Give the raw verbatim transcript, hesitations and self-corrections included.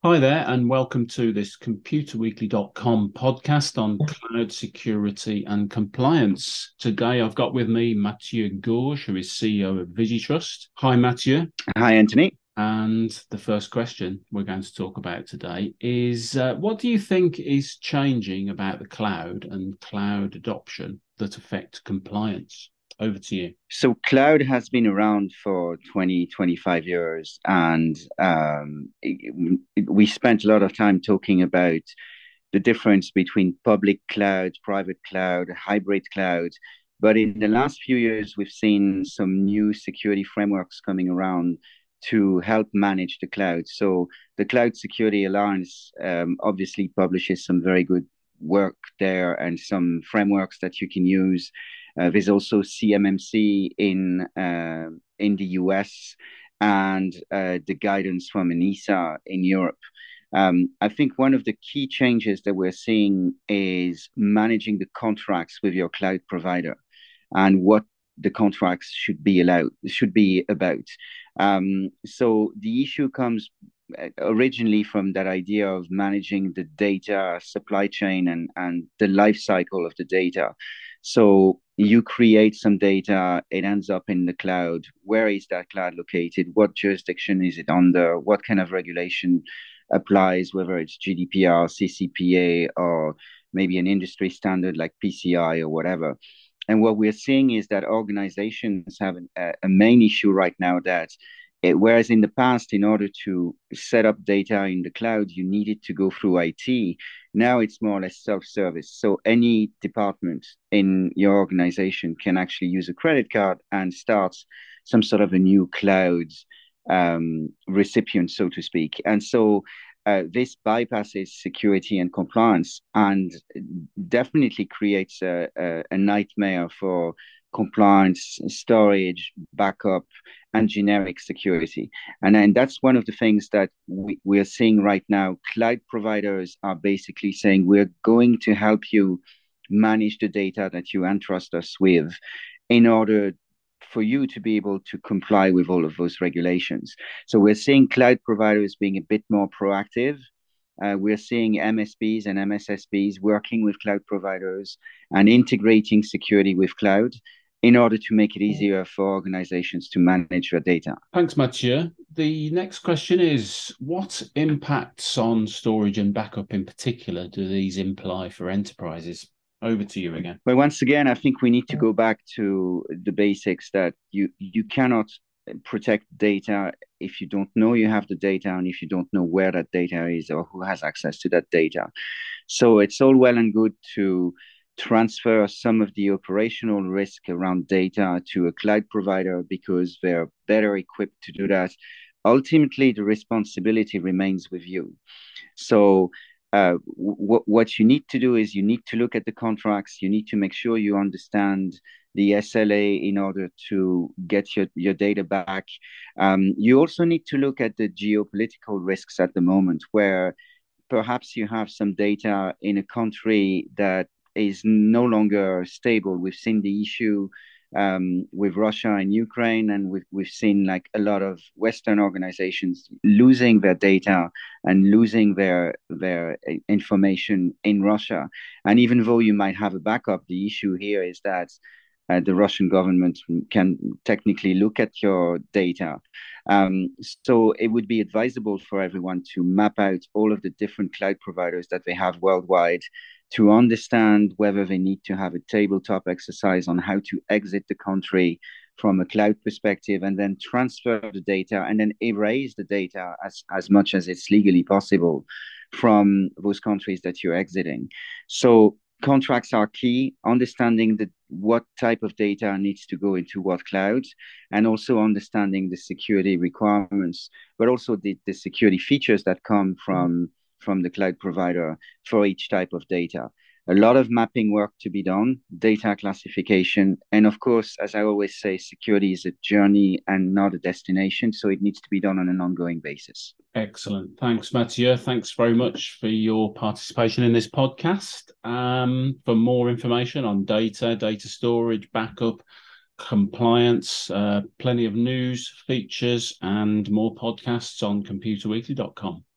Hi there, and welcome to this computer weekly dot com podcast on cloud security and compliance. Today, I've got with me Mathieu Gorge, who is C E O of VigiTrust. Hi, Mathieu. Hi, Anthony. And the first question we're going to talk about today is uh, what do you think is changing about the cloud and cloud adoption that affect compliance? Over to you. So, cloud has been around for twenty, twenty-five years, and um, it- we spent a lot of time talking about the difference between public cloud, private cloud, hybrid cloud. But in the last few years, we've seen some new security frameworks coming around to help manage the cloud. So, the Cloud Security Alliance um, obviously publishes some very good work there and some frameworks that you can use. Uh, there's also C M M C in uh, in the U S and uh, the guidance from ENISA in Europe. Um, I think one of the key changes that we're seeing is managing the contracts with your cloud provider and what the contracts should be allowed should be about. Um, so the issue comes uh, originally from that idea of managing the data supply chain and and the life cycle of the data. So you create some data, it ends up in the cloud. Where is that cloud located? What jurisdiction is it under? What kind of regulation applies, whether it's G D P R, C C P A, or maybe an industry standard like P C I or whatever. And what we're seeing is that organizations have an, a, a main issue right now that it, whereas in the past, in order to set up data in the cloud, you needed to go through I T. Now it's more or less self-service. So any department in your organization can actually use a credit card and start some sort of a new cloud um, recipient, so to speak. And so uh, this bypasses security and compliance and definitely creates a, a, a nightmare for compliance, storage, backup, and generic security. And then that's one of the things that we, we're seeing right now. Cloud providers are basically saying, we're going to help you manage the data that you entrust us with in order for you to be able to comply with all of those regulations. So we're seeing cloud providers being a bit more proactive. Uh, we're seeing M S Ps and M S S Ps working with cloud providers and integrating security with cloud in order to make it easier for organizations to manage their data. Thanks, Mathieu. The next question is, what impacts on storage and backup in particular do these imply for enterprises? Over to you again. But once again, I think we need to go back to the basics that you you cannot protect data if you don't know you have the data and if you don't know where that data is or who has access to that data. So it's all well and good to transfer some of the operational risk around data to a cloud provider because they're better equipped to do that. Ultimately, the responsibility remains with you. So uh, w- what you need to do is you need to look at the contracts. You need to make sure you understand the S L A in order to get your, your data back. Um, you also need to look at the geopolitical risks at the moment, where perhaps you have some data in a country that is no longer stable. We've seen the issue um, with Russia and Ukraine, and we've, we've seen like a lot of Western organizations losing their data and losing their their information in Russia. And even though you might have a backup, the issue here is that uh, the Russian government can technically look at your data. Um, so it would be advisable for everyone to map out all of the different cloud providers that they have worldwide to understand whether they need to have a tabletop exercise on how to exit the country from a cloud perspective and then transfer the data and then erase the data as, as much as it's legally possible from those countries that you're exiting. So contracts are key, understanding the, what type of data needs to go into what cloud, and also understanding the security requirements, but also the, the security features that come from, from the cloud provider for each type of data. A lot of mapping work to be done, data classification, and of course, as I always say, security is a journey and not a destination, so it needs to be done on an ongoing basis. Excellent. Thanks, Mathieu. Thanks very much for your participation in this podcast. Um, for more information on data, data storage, backup, compliance, uh, plenty of news, features, and more podcasts on computer weekly dot com.